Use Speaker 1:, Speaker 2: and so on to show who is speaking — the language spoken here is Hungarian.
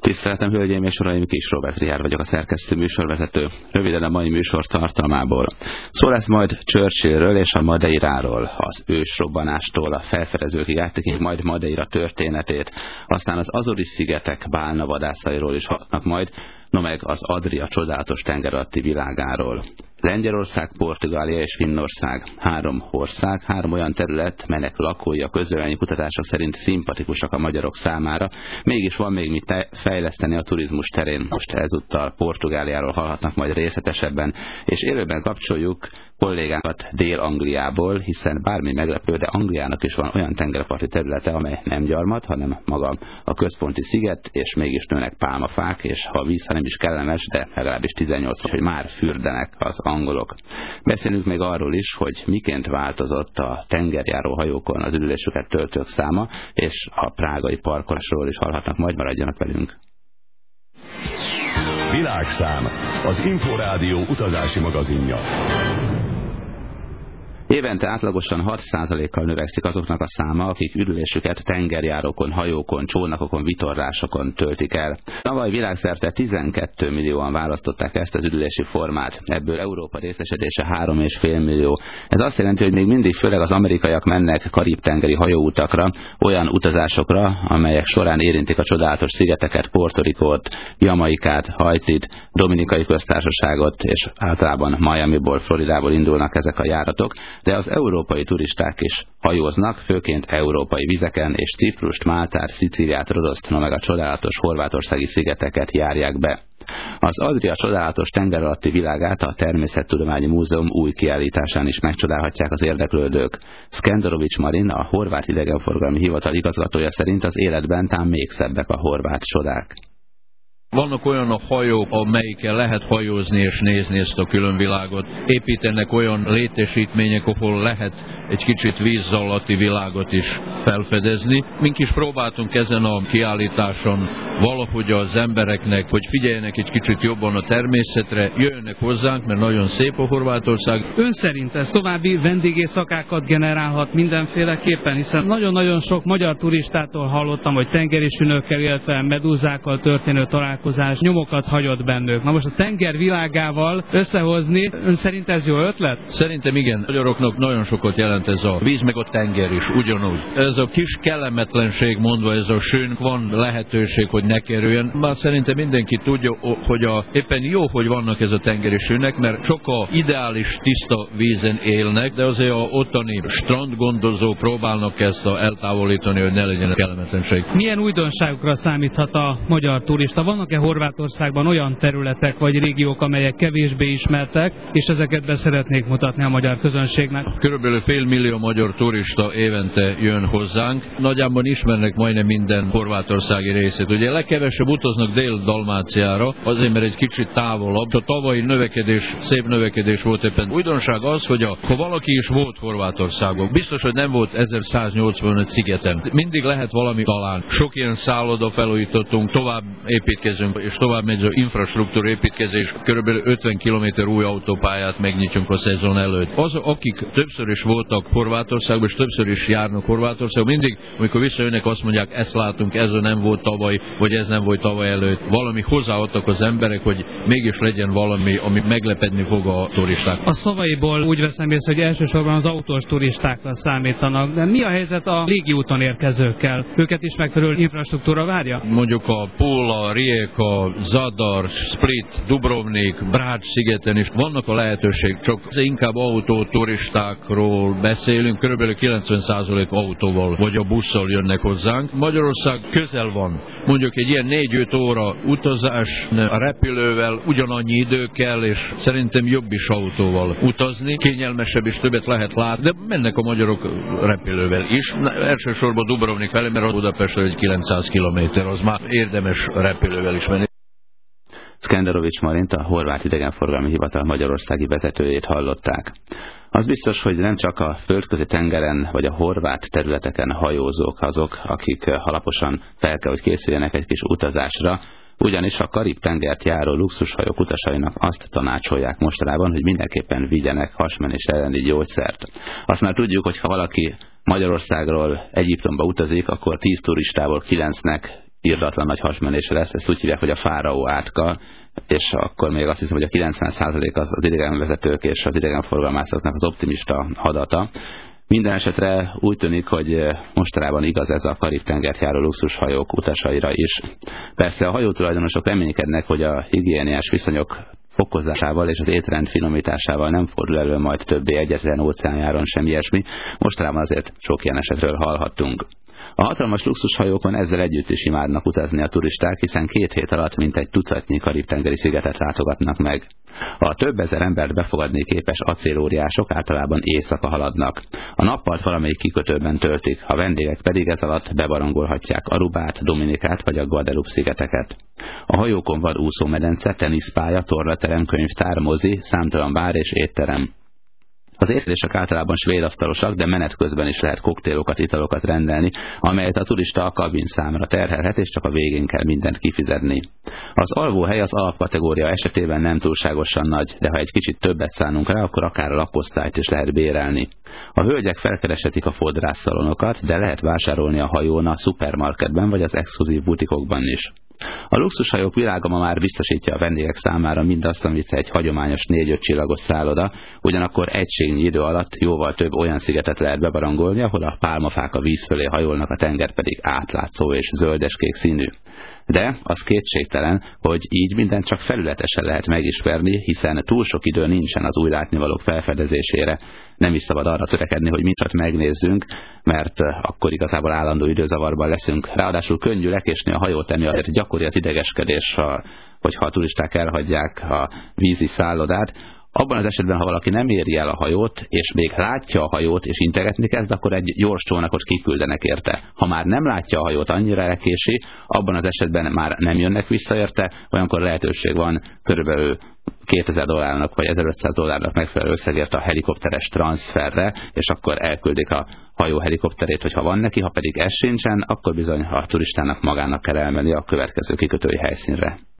Speaker 1: Tiszteltem, hölgyeim és uraim, Kis Róbert Richárd vagyok, a szerkesztő műsorvezető. Röviden a mai műsor tartalmából. Szó lesz majd Churchillről és a Madeiráról, az ősrobbanástól a felfedezőkig áttekintjük majd Madeira történetét, aztán az Azori-szigetek bálnavadászairól is hallnak majd, no meg az Adria csodálatos tengeralatti világáról. Lengyelország, Portugália és Finnország. 3 ország, 3 olyan terület, melynek lakói a közvélemény kutatások szerint szimpatikusak a magyarok számára. Mégis van még mit fejleszteni a turizmus terén. Most ezúttal Portugáliáról hallhatnak majd részletesebben, és élőben kapcsoljuk kollégánkat Dél-Angliából, hiszen bármi meglepő, de Angliának is van olyan tengerparti területe, amely nem gyarmat, hanem maga a központi sziget, és mégis nőnek pálmafák, és ha a víz nem is kellemes, de legalábbis 18, hogy már fürdenek az angolok. Beszélünk még arról is, hogy miként változott a tengerjáró hajókon az ülésüket töltők száma, és a prágai parkolásról is hallhatnak, majd maradjanak velünk.
Speaker 2: Világszám, az Inforádió utazási magazinja.
Speaker 1: Évente átlagosan 6%-kal növekszik azoknak a száma, akik ürülésüket tengerjárókon, hajókon, csónakokon, vitorlásokon töltik el. Tavaly világszerte 12 millióan választották ezt az ürülési formát, ebből Európa részesedése 3,5 millió. Ez azt jelenti, hogy még mindig főleg az amerikaiak mennek karib-tengeri hajóutakra, olyan utazásokra, amelyek során érintik a csodálatos szigeteket, Puerto Ricót, Jamaikát, Haitit, Dominikai Köztársaságot, és általában Miamiból, Floridából indulnak ezek a járatok. De az európai turisták is hajóznak, főként európai vizeken, és Ciprust, Máltát, Szicíliát, Rodoszt, meg a csodálatos horvátországi szigeteket járják be. Az Adria csodálatos tengeralatti világát a Természettudományi Múzeum új kiállításán is megcsodálhatják az érdeklődők. Skendorovics Marin, a Horvát Idegenforgalmi Hivatal igazgatója szerint az életben tám még szebbek a horvát csodák.
Speaker 3: Vannak olyan a hajók, amelyikkel lehet hajózni és nézni ezt a különvilágot. Építenek olyan létesítmények, ahol lehet egy kicsit víz alatti világot is felfedezni. Mink is próbáltunk ezen a kiállításon valahogy az embereknek, hogy figyeljenek egy kicsit jobban a természetre, jöjjenek hozzánk, mert nagyon szép a Horvátország.
Speaker 4: Ön szerint ez további vendégészakákat generálhat mindenféleképpen, hiszen nagyon-nagyon sok magyar turistától hallottam, hogy tengeri sünökkel, illetve medúzákkal történő találkozás nyomokat hagyott bennük. Na most a tenger világával összehozni, ön szerint ez jó ötlet?
Speaker 3: Szerintem igen. Magyaroknak nagyon sokat jelent ez a víz, meg a tenger is, ugyanúgy. Ez a kis kellemetlenség mondva, ez a sün, van lehetőség, hogy ne kerüljön. Már szerintem mindenki tudja, hogy éppen jó, hogy vannak ez a tengeri sünnek, mert sokkal ideális tiszta vízen élnek, de azért a ottani strandgondozók próbálnak ezt eltávolítani, hogy ne legyen kellemetlenség.
Speaker 4: Milyen újdonságokra számíthat a magyar turista? Vannak-e Horvátországban olyan területek vagy régiók, amelyek kevésbé ismertek, és ezeket be szeretnék mutatni a magyar közönségnek?
Speaker 3: Körülbelül 500 000 magyar turista évente jön hozzánk. Nagyjából ismernek majdnem minden horvátországi részét. Ugye legkevesebb utaznak Dél-Dalmáciára, azért mert egy kicsit távolabb. A tavalyi növekedés, szép növekedés volt éppen. Újdonság az, hogy ha valaki is volt Horvátországban, biztos, hogy nem volt 1185 szigeten. Mindig lehet valami talán. Sok ilyen szálloda felújítottunk, tovább építkezünk, és tovább megy az infrastruktúra építkezés. Körülbelül 50 km új autópályát megnyitjunk a szezon előtt. Azok, akik többször is voltak Horvátországban, és többször is járnak Horvátországban, mindig, amikor visszajönnek, azt mondják, ezt látunk, ez nem volt tavaly, vagy ez nem volt tavaly előtt. Valami hozzáadtak az emberek, hogy mégis legyen valami, ami meglepedni fog a turisták.
Speaker 4: A szavaiból úgy veszem észre, hogy elsősorban az autós turistákra számítanak, de mi a helyzet a légiúton érkezőkkel? Őket is megfelelő infrastruktúra várja?
Speaker 3: Mondjuk a Pula, Rijeka, Zadar, Split, Dubrovnik, Brač szigeten is vannak a lehetőség, csak inkább autóturistákról beszélünk, körülbelül 90% autóval vagy a busszal jönnek hozzánk. Magyarország közel van. Mondjuk egy ilyen 4-5 óra utazás a repülővel ugyanannyi idő kell, és szerintem jobb is autóval utazni. Kényelmesebb és többet lehet látni, de mennek a magyarok repülővel is. Elsősorban Dubrovnik felé, mert Budapestről egy 900 km, az már érdemes repülővel is menni.
Speaker 1: Skendorovics Marint, a Horvát Idegenforgalmi Hivatal magyarországi vezetőjét hallották. Az biztos, hogy nem csak a földközi tengeren vagy a horvát területeken hajózók azok, akik alaposan fel kell, hogy készüljenek egy kis utazásra, ugyanis a Karib-tengert járó luxushajók utasainak azt tanácsolják mostanában, hogy mindenképpen vigyenek hasmenés elleni gyógyszert. Azt már tudjuk, hogy ha valaki Magyarországról Egyiptomba utazik, akkor 10 turistával 9-nek irdatlan nagy hasmenésre lesz, ezt úgy hívják, hogy a fáraó átka, és akkor még azt hiszem, hogy a 90% az idegenvezetők és az idegenforgalmászoknak az optimista hadata. Minden esetre úgy tűnik, hogy mostanában igaz ez a Karib-tengert járó luxushajók utasaira is. Persze a hajótulajdonosok reménykednek, hogy a higiéniás viszonyok fokozásával és az étrend finomításával nem fordul elő majd többé egyetlen óceánjáron sem ilyesmi. Mostanában azért sok ilyen esetről hallhattunk. A hatalmas luxushajókon ezzel együtt is imádnak utazni a turisták, hiszen 2 hét alatt mintegy tucatnyi karib-tengeri szigetet látogatnak meg. A több ezer embert befogadni képes acélóriások általában éjszaka haladnak. A nappalt valamelyik kikötőben töltik, a vendégek pedig ez alatt bebarangolhatják Arubát, Dominikát vagy a Guadeloupe szigeteket. A hajókon van úszómedence, teniszpálya, tornaterem, könyvtár, mozi, számtalan bár és étterem. Az étkezések általában svédasztalosak, de menet közben is lehet koktélokat, italokat rendelni, amelyet a turista a kabin számára terhelhet, és csak a végén kell mindent kifizetni. Az alvóhely az alapkategória esetében nem túlságosan nagy, de ha egy kicsit többet szánunk rá, akkor akár a lakosztályt is lehet bérelni. A hölgyek felkereshetik a fodrásszalonokat, de lehet vásárolni a hajón a szupermarketben vagy az exkluzív butikokban is. A luxushajók világa ma már biztosítja a vendégek számára mindazt, amit egy hagyományos 4-5 csillagos szálloda, ugyanakkor egységnyi idő alatt jóval több olyan szigetet lehet bebarangolni, ahol a pálmafák a víz fölé hajolnak, a tenger pedig átlátszó és zöldeskék színű. De az kétségtelen, hogy így mindent csak felületesen lehet megismerni, hiszen túl sok idő nincsen az új látnivalók felfedezésére. Nem is szabad arra törekedni, hogy mindent megnézzünk, mert akkor igazából állandó időzavarban leszünk. Ráadásul könnyű lekésni a hajót, emiatt gyakori az idegeskedés, hogyha a turisták elhagyják a vízi szállodát. Abban az esetben, ha valaki nem éri el a hajót, és még látja a hajót, és integetni kezd, akkor egy gyors csónakot kiküldenek érte. Ha már nem látja a hajót, annyira elkési, abban az esetben már nem jönnek vissza érte, olyankor lehetőség van körülbelül $2000 vagy $1500 megfelelő összegért a helikopteres transferre, és akkor elküldik a hajó helikopterét, hogyha van neki, ha pedig ez sincsen, akkor bizony a turistának magának kell elmenni a következő kikötői helyszínre.